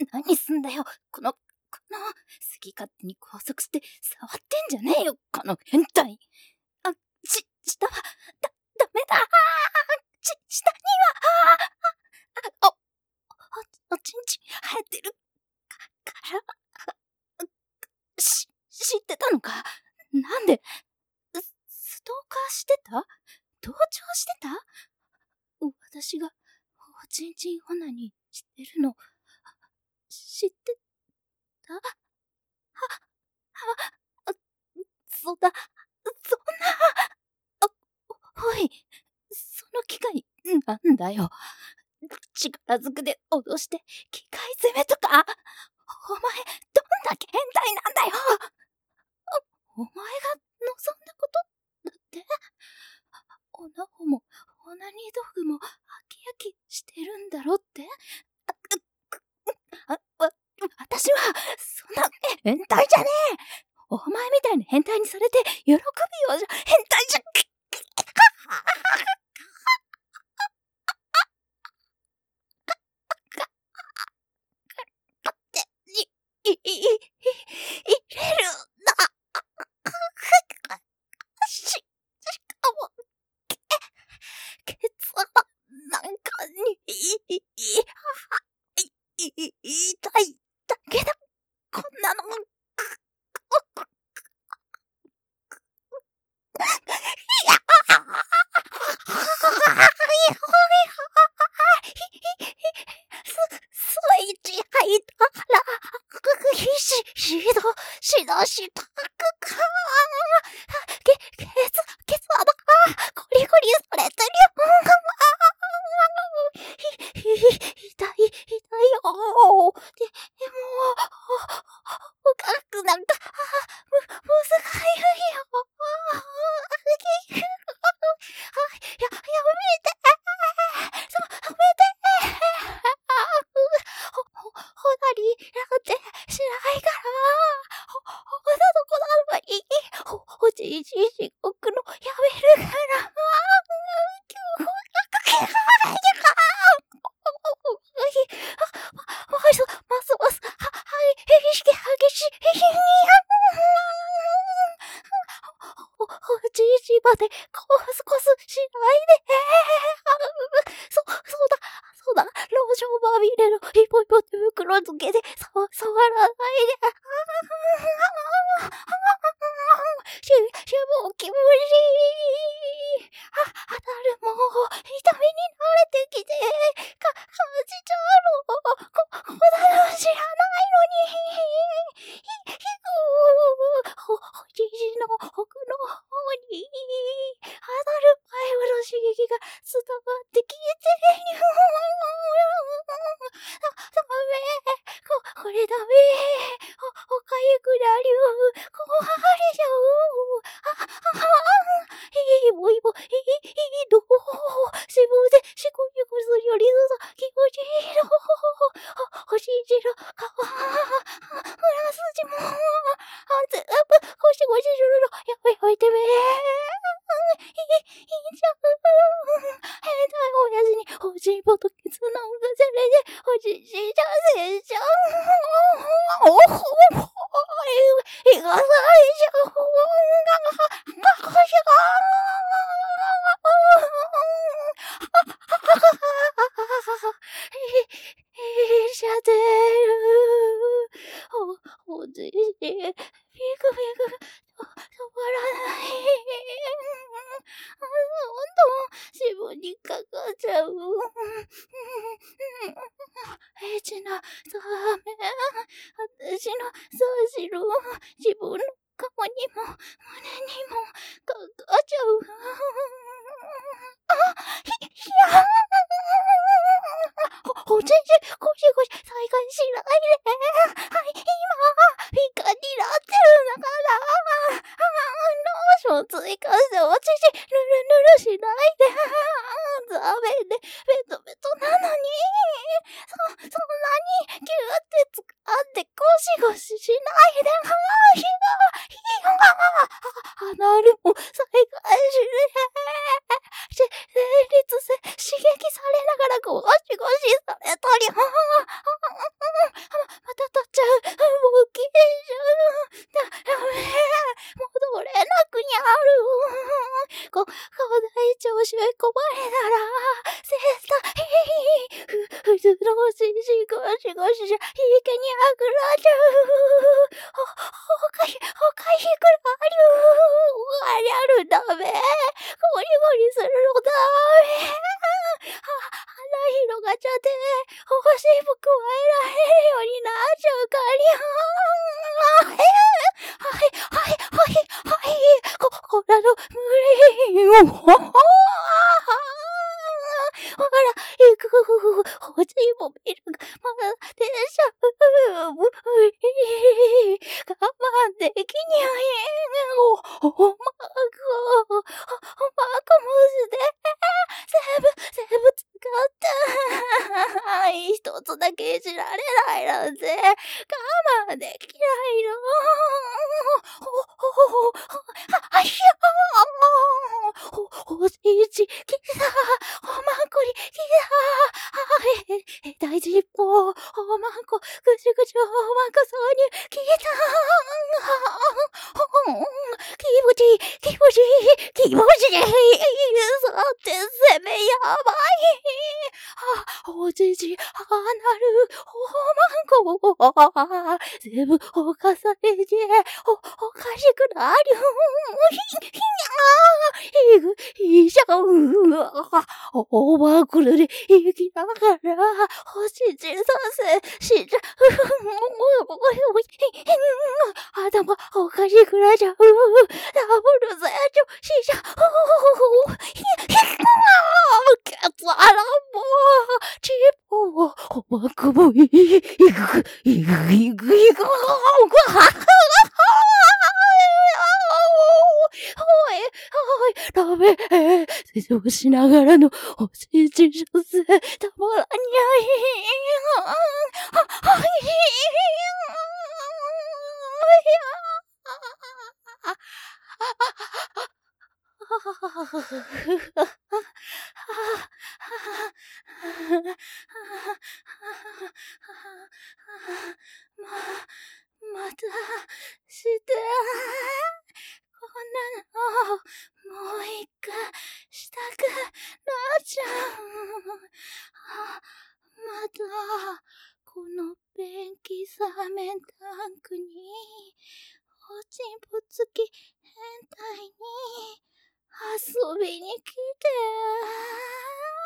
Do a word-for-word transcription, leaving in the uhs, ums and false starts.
何すんだよ。この、この、好き勝手に拘束して触ってんじゃねえよ、この変態。あ、し、下は、だ、ダメだ。し、下には、あ、あ、お、おちんちん生えてるか、から、し、知ってたのか。なんで、ストーカーしてた？同調してた？私が、おちんちんオナニーしてるの、知ってた？は、は、そんな、そんな、あ、おい、その機械、なんだよ。力ずくで脅して、機械攻めとか。お前、どんだけ変態なんだよ。お前が望んだことだって？オナホも、オナニー道具も、ハキハキしてるんだろって？あ、あ、わ、私は、そんな、変態じゃねえ！お前みたいな変態にされて、喜ぶようじゃ、変態じゃ、い、い、い、い、入れるな。し、しかも、け、ケツなんかに、い、い、い、い、痛いだけだ。こんなの。スイッチ入ったら、ひし、しど、しどしたくかけ、ケツ、ケツはだ、ゴリゴリされてるよ。ひ、ひ、痛い、痛いよ。で、でも、深くなんか、む、むずかゆいよ。や、やめて。そ、やめて。ほ、ほ、ほなりなんてしないから。ほ、ほなとこなのに、ほ、ほじいじい地獄のやめるから。今日、かけないでか。ま、ま、そ、ますます、は、はい、激しき、激しい、お、おじいじまで、コスコスしないで。そ、そうだ、そうだ、ローションまみれの一歩一歩手袋つけて、さ、触らないで。し、しも気持ちいい。あ、当たるもう、痛みに慣れてきて、か、感じちゃうの。こ、こだの知らないのに。ひ、ひくほ、ほじじの奥の方に、当たる前の刺激が伝わってきて、にゅーダメ、こ、これダメ。ほ、ほかゆくなる。壊れちゃう。あ、あ、あ、いいもいも、いい、いいの。しぶで、しこゆくするよりずさ、気持ちいいの。ほ、ほじじの皮、裏筋も、全部、ゴシゴシするの。やめといてめ。いい、いいじゃん。変態親父に、ほじぼとケツなんかじゃれで、ほじじじゃせじゃん。おほほほ、いがされちゃう。が、が、が、しがいしゃてる。ほ、ほじじ、ピクピク、止まらない。どんどん、しぶにかかっちゃう。エッチな、ダメ。私の、そうしろ。自分の顔にも、胸にも、かかっちゃう。あ、ひ、ひゃーん。ほ、ほじじ、ゴシゴシ、再開しないで。はい、今、ピカになってるんだから。あ、ローション追加しておちち、ぬるぬるしないで。ダメで、ベトベトなのに。そ、そんなに、ギューって掴んで、ゴシゴシしないで。はぁ、ひが、ひが、離れも再開しね。し、成立せ、刺激されながらゴシゴシされたり。はぁ、はぁ、はぁ、 水のししごしごしじゃ、池にあぐらじゃう。ほ、ほかし、ほかしくらりゅう。ありゃるだべ。ゴリゴリするのだべ。は、花広がっちゃって、星ぶくわえられるようになっちゃうかりゃ。はいはいはいはい。こ、こらの無理よ。ほら、行く、星も見るが、まだ電車、無理。我慢できにゃえん。お、おまこ、おまこむすで、全部、全部使った。一つだけ知られないなんて、我慢できないの。ほ、ほ、ほ、ほ、は、はひゃー。ほ、ほしいち、きさ、おまんこり、きさ、え、え、大事っぽ、おまんこ、ぐしゅぐしゅ、おまんこそうに、きた、ほん、気持ちいい、気持ちいい、気持ちいい、さて、攻めやばい。は、おじじ、はなる、おまんこ、全部、おかされじ、お、おかしくなりゅん、ひ、ひゃー、いぐ、いしゃう、おまんこれで生きながら、星じさせ、しじゃ、頭、おかしくなっちゃう、ダブルゼチョ、しじゃ、ひ、ひ、ケツアラも、チッポ、おまんこもい、いぐ、いぐ、いぐ、いぐ、おい、おい、ダメ、えー、成長しながらの、おしいちしょせ、たまらにゃい、は、はい、ま、また、して、こんなの、もう一回、したくなっちゃう。また、このペンキサーメンタンクに、おちんぽつき変態に、遊びに来て。